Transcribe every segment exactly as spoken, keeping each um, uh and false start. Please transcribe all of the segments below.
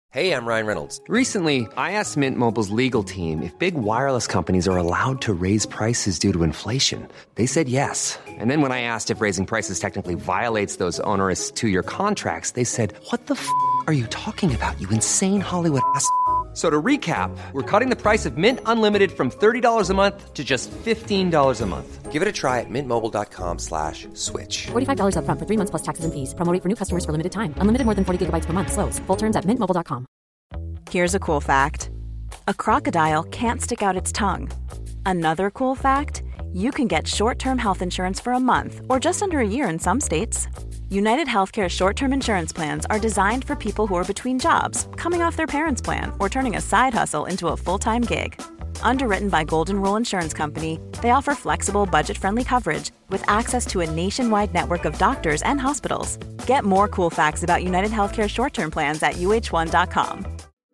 Hey, I'm Ryan Reynolds. Recently, I asked Mint Mobile's legal team if big wireless companies are allowed to raise prices due to inflation. They said yes. And then when I asked if raising prices technically violates those onerous two-year contracts, they said, what the f*** are you talking about, you insane Hollywood ass f- So to recap, we're cutting the price of Mint Unlimited from thirty dollars a month to just fifteen dollars a month. Give it a try at mintmobile.com slash switch. forty-five dollars up front for three months plus taxes and fees. Promo rate for new customers for limited time. Unlimited more than forty gigabytes per month. Slows full terms at mint mobile dot com. Here's a cool fact. A crocodile can't stick out its tongue. Another cool fact, you can get short-term health insurance for a month or just under a year in some states. United Healthcare short-term insurance plans are designed for people who are between jobs, coming off their parents' plan, or turning a side hustle into a full-time gig. Underwritten by Golden Rule Insurance Company, they offer flexible, budget-friendly coverage with access to a nationwide network of doctors and hospitals. Get more cool facts about United Healthcare short-term plans at U H one dot com.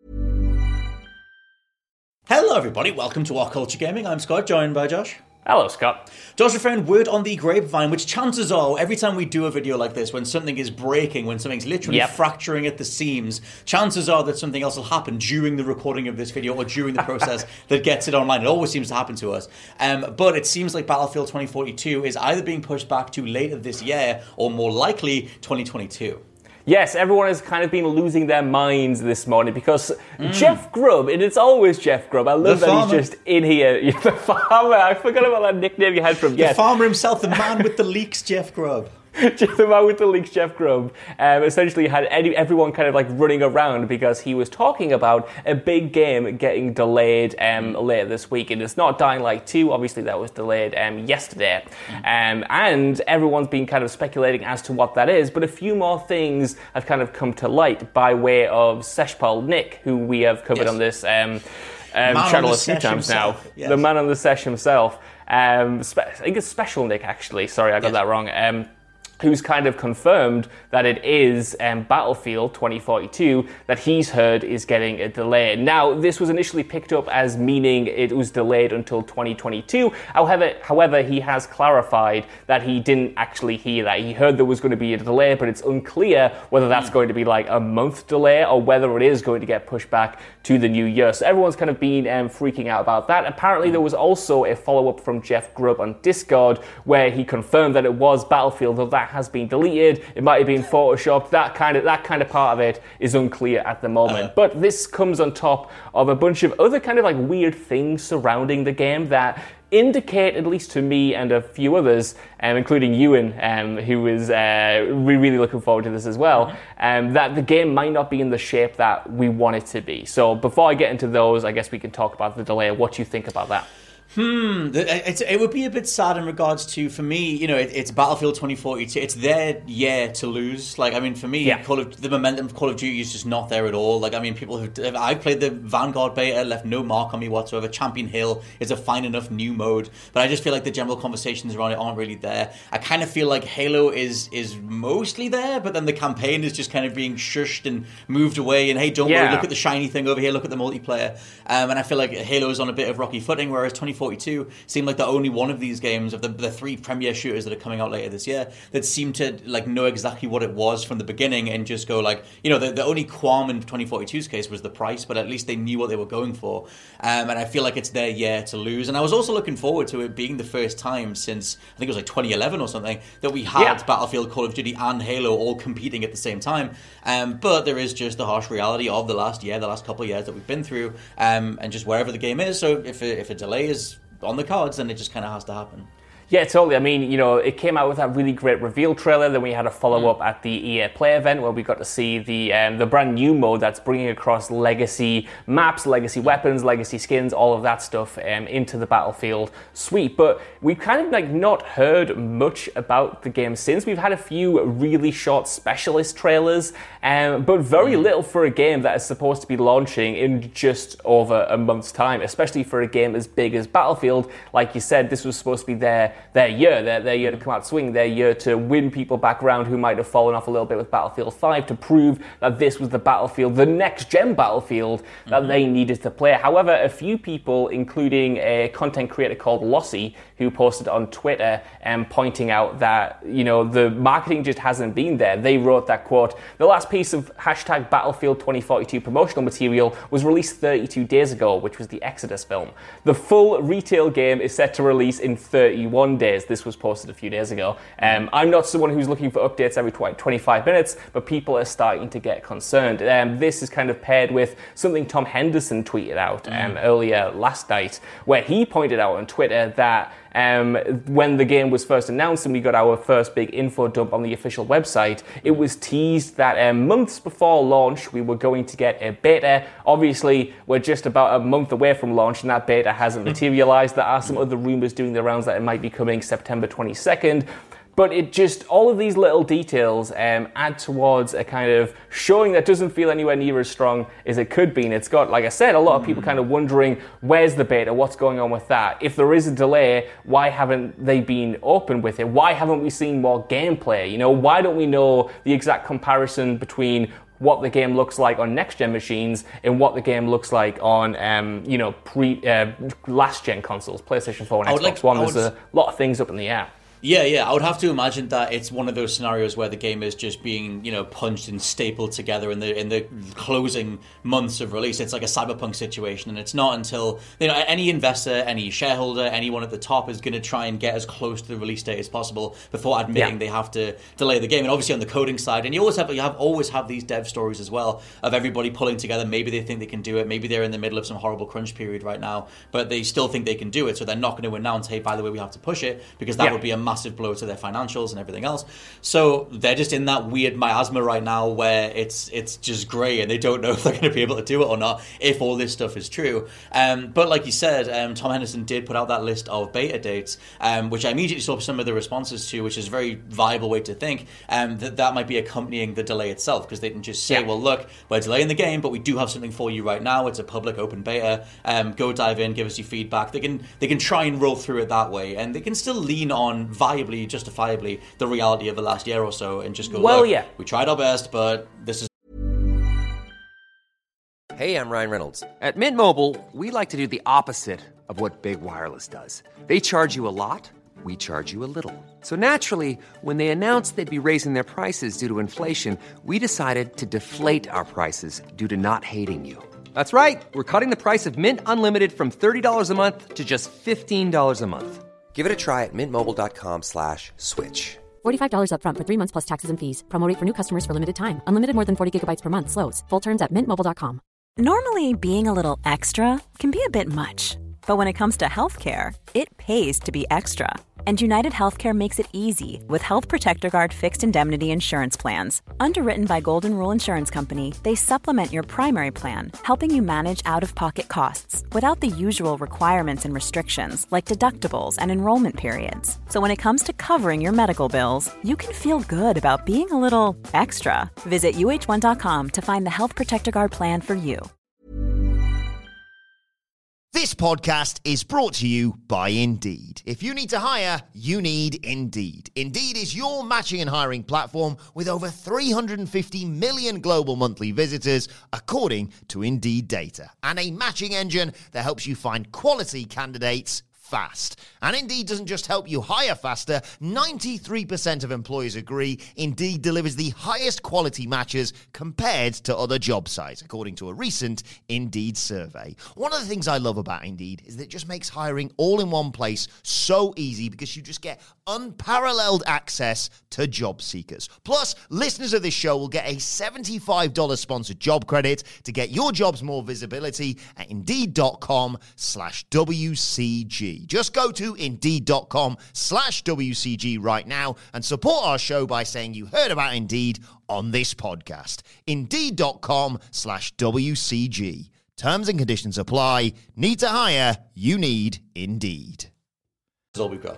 Hello everybody, welcome to Our Culture Gaming. I'm Scott, joined by Josh. Hello, Scott. Josh, we found word on the grapevine, which chances are, every time we do a video like this, when something is breaking, when something's literally yep. fracturing at the seams, chances are that something else will happen during the recording of this video or during the process that gets it online. It always seems to happen to us. Um, but it seems like Battlefield twenty forty-two is either being pushed back to later this year or more likely twenty twenty-two. Yes, everyone has kind of been losing their minds this morning because mm. Jeff Grubb, and it's always Jeff Grubb, I love the that farmer. He's just in here. The farmer, I forgot about that nickname you had from The yes. farmer himself, the man with the leaks, Jeff Grubb. The man with the leaks, Jeff Grubb, um, essentially had any, everyone kind of like running around because he was talking about a big game getting delayed um, later this week. And it's not Dying Light two, obviously that was delayed um, yesterday. Um, and everyone's been kind of speculating as to what that is. But a few more things have kind of come to light by way of Seshpal Nick, who we have covered yes. on this um, um, channel a few times himself. now. Yes. The man on the sesh himself. Um, spe- I think it's Special Nick, actually. Sorry, I got yes. that wrong. Um, who's kind of confirmed that it is um, Battlefield twenty forty-two that he's heard is getting a delay. Now, this was initially picked up as meaning it was delayed until twenty twenty-two. However, however, he has clarified that he didn't actually hear that. He heard there was going to be a delay, but it's unclear whether that's going to be like a month delay or whether it is going to get pushed back to the new year. So everyone's kind of been um, freaking out about that. Apparently, there was also a follow-up from Jeff Grubb on Discord where he confirmed that it was Battlefield, though that has been deleted. It might have been photoshopped. That kind of that kind of part of it is unclear at the moment. Uh, but this comes on top of a bunch of other kind of like weird things surrounding the game that indicate, at least to me and a few others, um, including Ewan, um, who is uh, really looking forward to this as well, um, that the game might not be in the shape that we want it to be. So before I get into those, I guess we can talk about the delay. What do you think about that? Hmm, it's, it would be a bit sad in regards to, for me, you know, it, it's Battlefield twenty forty-two. It's their year to lose. Like, I mean, for me, yeah. Call of, the momentum of Call of Duty is just not there at all. Like, I mean, people who I played the Vanguard beta, left no mark on me whatsoever. Champion Hill is a fine enough new mode, but I just feel like the general conversations around it aren't really there. I kind of feel like Halo is is mostly there, but then the campaign is just kind of being shushed and moved away. And hey, don't yeah. worry, look at the shiny thing over here. Look at the multiplayer. Um, and I feel like Halo is on a bit of rocky footing, whereas twenty forty-two seemed like the only one of these games of the, the three premier shooters that are coming out later this year that seemed to like know exactly what it was from the beginning and just go like, you know, the, the only qualm in twenty forty-two's case was the price, but at least they knew what they were going for. Um, and I feel like it's their year to lose. And I was also looking forward to it being the first time since, I think it was like twenty eleven or something, that we had yeah. Battlefield, Call of Duty and Halo all competing at the same time. Um, but there is just the harsh reality of the last year, the last couple of years that we've been through, um, and just wherever the game is. So if a, if a delay is on the cards, then it just kind of has to happen. Yeah, totally. I mean, you know, it came out with that really great reveal trailer. Then we had a follow-up mm. at the E A Play event where we got to see the um, the brand new mode that's bringing across legacy maps, legacy weapons, legacy skins, all of that stuff um, into the Battlefield suite. But we've kind of like not heard much about the game since. We've had a few really short specialist trailers, um, but very mm. little for a game that is supposed to be launching in just over a month's time, especially for a game as big as Battlefield. Like you said, this was supposed to be their their year, their, their year to come out swinging, their year to win people back around who might have fallen off a little bit with Battlefield five, to prove that this was the Battlefield, the next-gen Battlefield that mm-hmm. they needed to play. However, a few people, including a content creator called Lossy, who posted on Twitter and um, pointing out that, you know, the marketing just hasn't been there. They wrote that, quote, "The last piece of hashtag Battlefield twenty forty-two promotional material was released thirty-two days ago, which was the Exodus film. The full retail game is set to release in thirty-one days. This was posted a few days ago. Um, I'm not someone who's looking for updates every twenty-five minutes, but people are starting to get concerned. Um, this is kind of paired with something Tom Henderson tweeted out um, mm. earlier last night, where he pointed out on Twitter that Um, when the game was first announced and we got our first big info dump on the official website, it was teased that um, months before launch we were going to get a beta. Obviously, we're just about a month away from launch and that beta hasn't materialized. There are some other rumors doing the rounds that it might be coming September twenty-second. But it just, all of these little details um, add towards a kind of showing that doesn't feel anywhere near as strong as it could be. And it's got, like I said, a lot of people kind of wondering, where's the beta? What's going on with that? If there is a delay, why haven't they been open with it? Why haven't we seen more gameplay? You know, why don't we know the exact comparison between what the game looks like on next-gen machines and what the game looks like on, um, you know, pre uh, last-gen consoles, PlayStation four and Xbox like, One. There's would... a lot of things up in the air. Yeah, yeah, I would have to imagine that it's one of those scenarios where the game is just being, you know, punched and stapled together in the in the closing months of release. It's like a Cyberpunk situation, and it's not until, you know, any investor, any shareholder, anyone at the top is going to try and get as close to the release date as possible before admitting yeah. they have to delay the game. And obviously on the coding side, and you always have you have always have these dev stories as well of everybody pulling together. Maybe they think they can do it. Maybe they're in the middle of some horrible crunch period right now, but they still think they can do it. So they're not going to announce, hey, by the way, we have to push it, because that yeah. would be a massive blow to their financials and everything else. So they're just in that weird miasma right now where it's it's just grey and they don't know if they're going to be able to do it or not if all this stuff is true. Um, but like you said, um, Tom Henderson did put out that list of beta dates, um, which I immediately saw some of the responses to, which is a very viable way to think um, that that might be accompanying the delay itself, because they didn't just say, yeah. well, look, we're delaying the game, but we do have something for you right now. It's a public open beta. Um, go dive in, give us your feedback. They can they can try and roll through it that way, and they can still lean on viably, justifiably, the reality of the last year or so and just go, well, look, yeah. we tried our best, but this is... Hey, I'm Ryan Reynolds. At Mint Mobile, we like to do the opposite of what Big Wireless does. They charge you a lot, we charge you a little. So naturally, when they announced they'd be raising their prices due to inflation, we decided to deflate our prices due to not hating you. That's right. We're cutting the price of Mint Unlimited from thirty dollars a month to just fifteen dollars a month. Give it a try at mintmobile.com slash switch. forty-five dollars up front for three months plus taxes and fees. Promo rate for new customers for limited time. Unlimited more than forty gigabytes per month slows. Full terms at mint mobile dot com. Normally, being a little extra can be a bit much. But when it comes to healthcare, it pays to be extra. And United Healthcare makes it easy with Health Protector Guard fixed indemnity insurance plans. Underwritten by Golden Rule Insurance Company, they supplement your primary plan, helping you manage out-of-pocket costs without the usual requirements and restrictions like deductibles and enrollment periods. So when it comes to covering your medical bills, you can feel good about being a little extra. Visit U H one dot com to find the Health Protector Guard plan for you. This podcast is brought to you by Indeed. If you need to hire, you need Indeed. Indeed is your matching and hiring platform with over three hundred fifty million global monthly visitors, according to Indeed data, and a matching engine that helps you find quality candidates fast. And Indeed doesn't just help you hire faster. ninety-three percent of employers agree Indeed delivers the highest quality matches compared to other job sites, according to a recent Indeed survey. One of the things I love about Indeed is that it just makes hiring all in one place so easy, because you just get unparalleled access to job seekers. Plus, listeners of this show will get a seventy-five dollars sponsored job credit to get your jobs more visibility at Indeed.com slash WCG. Just go to Indeed.com slash WCG right now and support our show by saying you heard about Indeed on this podcast. Indeed.com slash WCG. Terms and conditions apply. Need to hire? You need Indeed. That's all we've got.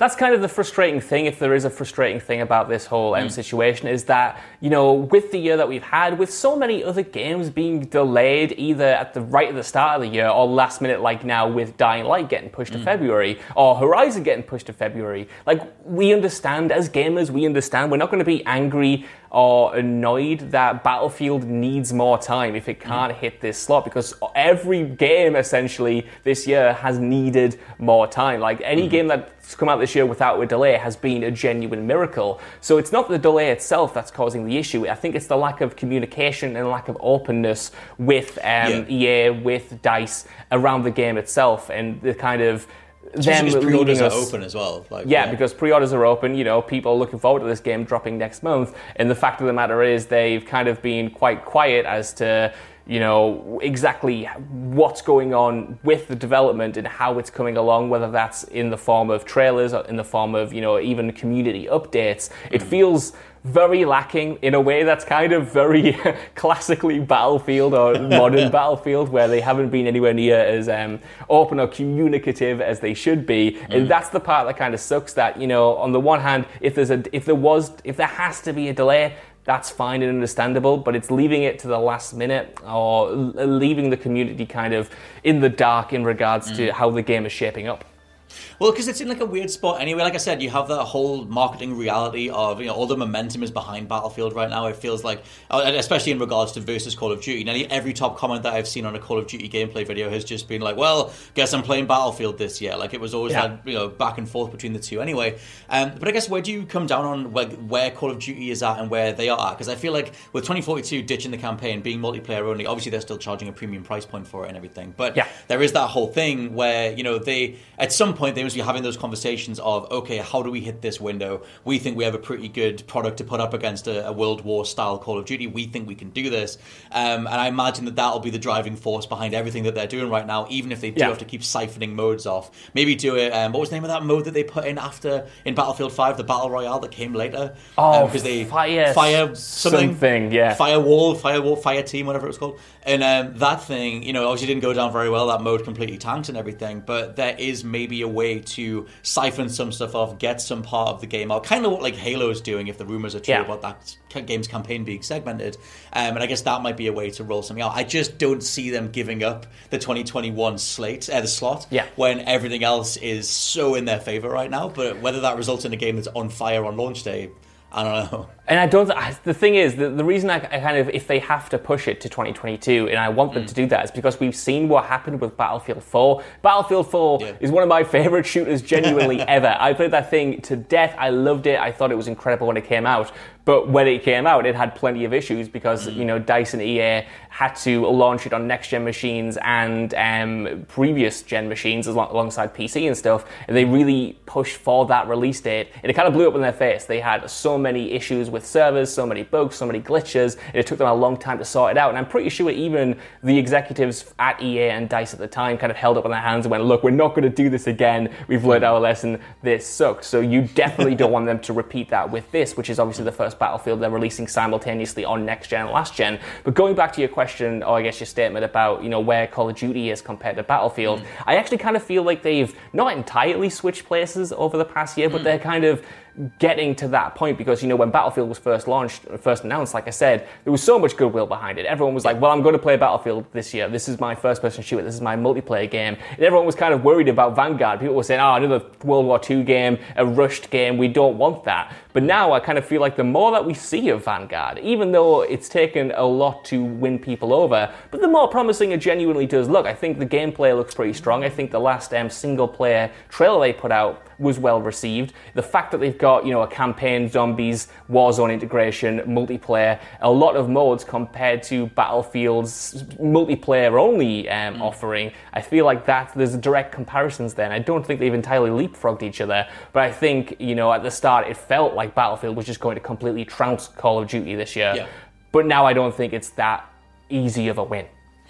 that's kind of the frustrating thing, if there is a frustrating thing about this whole um, mm. situation, is that, you know, with the year that we've had, with so many other games being delayed either at the right at the start of the year or last minute, like now with Dying Light getting pushed mm. to February, or Horizon getting pushed to February. Like, we understand, as gamers, we understand. We're not going to be angry or annoyed that Battlefield needs more time if it can't mm. hit this slot, because every game essentially this year has needed more time. Like, any mm. game that's come out this year without a delay has been a genuine miracle. So it's not the delay itself that's causing the issue. I think it's the lack of communication and lack of openness with um, yeah. E A, with DICE around the game itself, and the kind of them because pre-orders us, are open as well. Like, yeah, yeah, because pre-orders are open. You know, people are looking forward to this game dropping next month. And the fact of the matter is, they've kind of been quite quiet as to, you know, exactly what's going on with the development and how it's coming along, whether that's in the form of trailers or in the form of, you know, even community updates. It mm. feels very lacking in a way that's kind of very classically Battlefield or modern Battlefield, where they haven't been anywhere near as um, open or communicative as they should be. Mm. And that's the part that kind of sucks, that, you know, on the one hand, if there's a, if there was, if there has to be a delay, that's fine and understandable, but it's leaving it to the last minute or leaving the community kind of in the dark in regards mm. to how the game is shaping up. Well, because it's in like a weird spot anyway. Like I said, you have that whole marketing reality of, you know, all the momentum is behind Battlefield right now. It feels like, especially in regards to versus Call of Duty. Now, every top comment that I've seen on a Call of Duty gameplay video has just been like, well, guess I'm playing Battlefield this year. Like, it was always yeah. that, you know, back and forth between the two anyway. Um, but I guess, where do you come down on where, where Call of Duty is at and where they are at? Because I feel like with twenty forty-two ditching the campaign, being multiplayer only, obviously they're still charging a premium price point for it and everything. But yeah. there is that whole thing where, you know, they, at some point, they must be having those conversations of, okay, how do we hit this window? We think we have a pretty good product to put up against a, a World War style Call of Duty. We think we can do this. Um, and I imagine that that'll be the driving force behind everything that they're doing right now, even if they do yeah. have to keep siphoning modes off. Maybe do it, um, what was the name of that mode that they put in after, in Battlefield five, the Battle Royale that came later? Oh, because um, they fire, fire something. something, yeah. Firewall, Firewall, Fire Team, whatever it was called. And um, that thing, you know, obviously didn't go down very well. That mode completely tanked and everything. But there is maybe a way to siphon some stuff off, get some part of the game out. Kind of what like Halo's doing, if the rumors are true yeah. about that game's campaign being segmented. Um, and I guess that might be a way to roll something out. I just don't see them giving up the twenty twenty-one slate, uh, the slot, yeah. when everything else is so in their favor right now. But whether that results in a game that's on fire on launch day, I don't know. And I don't. The thing is, the, the reason I, I kind of, if they have to push it to twenty twenty-two, and I want them mm. to do that, is because we've seen what happened with Battlefield four. Battlefield four yeah. is one of my favorite shooters, genuinely ever. I played that thing to death. I loved it. I thought it was incredible when it came out. But when it came out, it had plenty of issues because mm. you know, DICE and E A had to launch it on next gen machines and um, previous gen machines alongside P C and stuff, and they really pushed for that release date, and it kind of blew up in their face. They had so many issues with servers, so many bugs, so many glitches, and it took them a long time to sort it out. And I'm pretty sure even the executives at E A and DICE at the time kind of held up on their hands and went, look, we're not going to do this again. We've learned our lesson. This sucks. So you definitely don't want them to repeat that with this, which is obviously the first Battlefield they're releasing simultaneously on next gen and last gen. But going back to your question, or I guess your statement about, you know, where Call of Duty is compared to Battlefield, mm. I actually kind of feel like they've not entirely switched places over the past year, mm. but they're kind of getting to that point, because, you know, when Battlefield was first launched, first announced, like I said, there was so much goodwill behind it. Everyone was like, well, I'm going to play Battlefield this year. This is my first-person shooter. This is my multiplayer game. And everyone was kind of worried about Vanguard. People were saying, oh, another World War Two game, a rushed game. We don't want that. But now I kind of feel like the more that we see of Vanguard, even though it's taken a lot to win people over, but the more promising it genuinely does look. I think the gameplay looks pretty strong. I think the last um, single-player trailer they put out was well received. The fact that they've got, you know, a campaign, zombies, Warzone integration, multiplayer, a lot of modes compared to Battlefield's multiplayer only um, mm. offering, I feel like that there's direct comparisons there. And I don't think they've entirely leapfrogged each other, but I think, you know, at the start it felt like Battlefield was just going to completely trounce Call of Duty this year. Yeah. But now I don't think it's that easy of a win.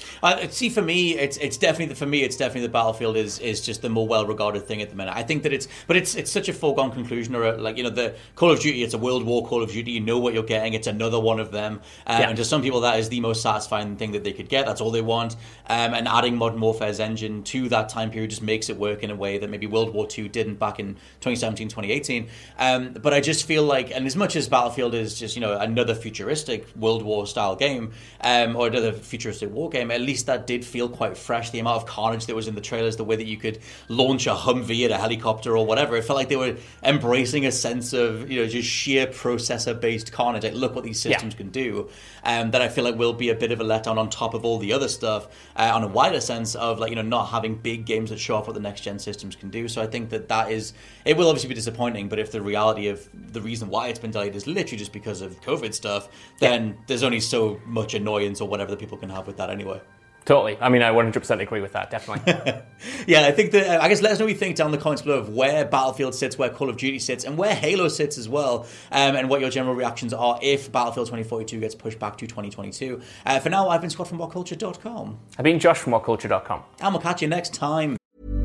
Uh, see, for me, it's it's definitely for me, it's definitely the Battlefield is is just the more well regarded thing at the minute. I think that it's, but it's it's such a foregone conclusion, or a, like you know, the Call of Duty. It's a World War Call of Duty. You know what you're getting. It's another one of them. Um, yeah. And to some people, that is the most satisfying thing that they could get. That's all they want. Um, and adding Modern Warfare's engine to that time period just makes it work in a way that maybe World War Two didn't back in twenty seventeen, twenty eighteen. Um, but I just feel like, and as much as Battlefield is just you know another futuristic World War style game, um, or another futuristic war game, at least that did feel quite fresh. The amount of carnage that was in the trailers, the way that you could launch a Humvee at a helicopter or whatever, it felt like they were embracing a sense of you know just sheer processor based carnage. Like, look what these systems yeah. can do. Um, that I feel like will be a bit of a letdown on top of all the other stuff uh, on a wider sense of like you know not having big games that show off what the next gen systems can do. So I think that that is, it will obviously be disappointing, but if the reality of the reason why it's been delayed is literally just because of COVID stuff, then yeah. there's only so much annoyance or whatever that people can have with that anyway. Totally. I mean, I one hundred percent agree with that, definitely. Yeah, I think that, uh, I guess let us know what you think down in the comments below of where Battlefield sits, where Call of Duty sits, and where Halo sits as well, um, and what your general reactions are if Battlefield twenty forty-two gets pushed back to twenty twenty-two. Uh, for now, I've been Scott from what culture dot com. I've been Josh from what culture dot com. And we'll catch you next time.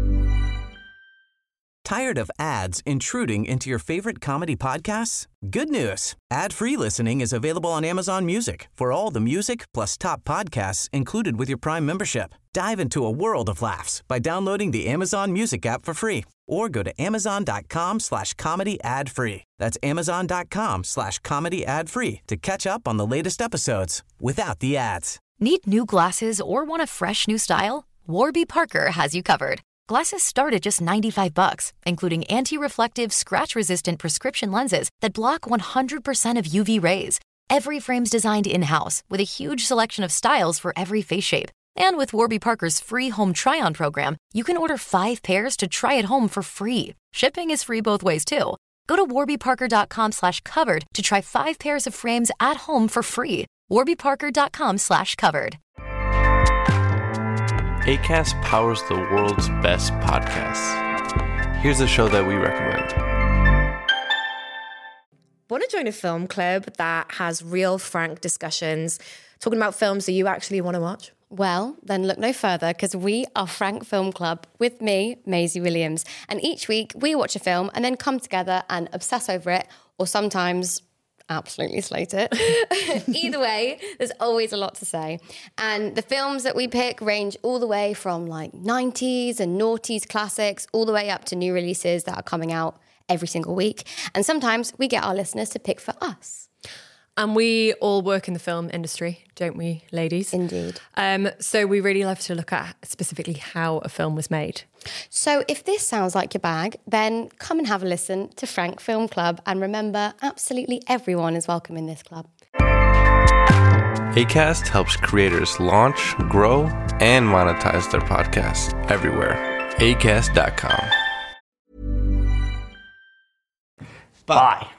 Tired of ads intruding into your favorite comedy podcasts? Good news. Ad-free listening is available on Amazon Music for all the music plus top podcasts included with your Prime membership. Dive into a world of laughs by downloading the Amazon Music app for free or go to amazon.com slash comedy ad free. That's amazon.com slash comedy ad free to catch up on the latest episodes without the ads. Need new glasses or want a fresh new style? Warby Parker has you covered. Glasses start at just ninety-five bucks, including anti-reflective, scratch-resistant prescription lenses that block one hundred percent of U V rays. Every frame's designed in-house with a huge selection of styles for every face shape. And with Warby Parker's free home try-on program, you can order five pairs to try at home for free. Shipping is free both ways, too. Go to warbyparker.com slash covered to try five pairs of frames at home for free. warbyparker.com slash covered. Acast powers the world's best podcasts. Here's a show that we recommend. Want to join a film club that has real, frank discussions, talking about films that you actually want to watch? Well, then look no further, because we are Frank Film Club with me, Maisie Williams. And each week we watch a film and then come together and obsess over it, or sometimes absolutely slate it. Either way, there's always a lot to say. And the films that we pick range all the way from like nineties and noughties classics all the way up to new releases that are coming out every single week. And sometimes we get our listeners to pick for us. And we all work in the film industry, don't we, ladies? Indeed. Um, so we really love to look at specifically how a film was made. So if this sounds like your bag, then come and have a listen to Frank Film Club. And remember, absolutely everyone is welcome in this club. Acast helps creators launch, grow, and monetize their podcasts everywhere. acast dot com. Bye. Bye.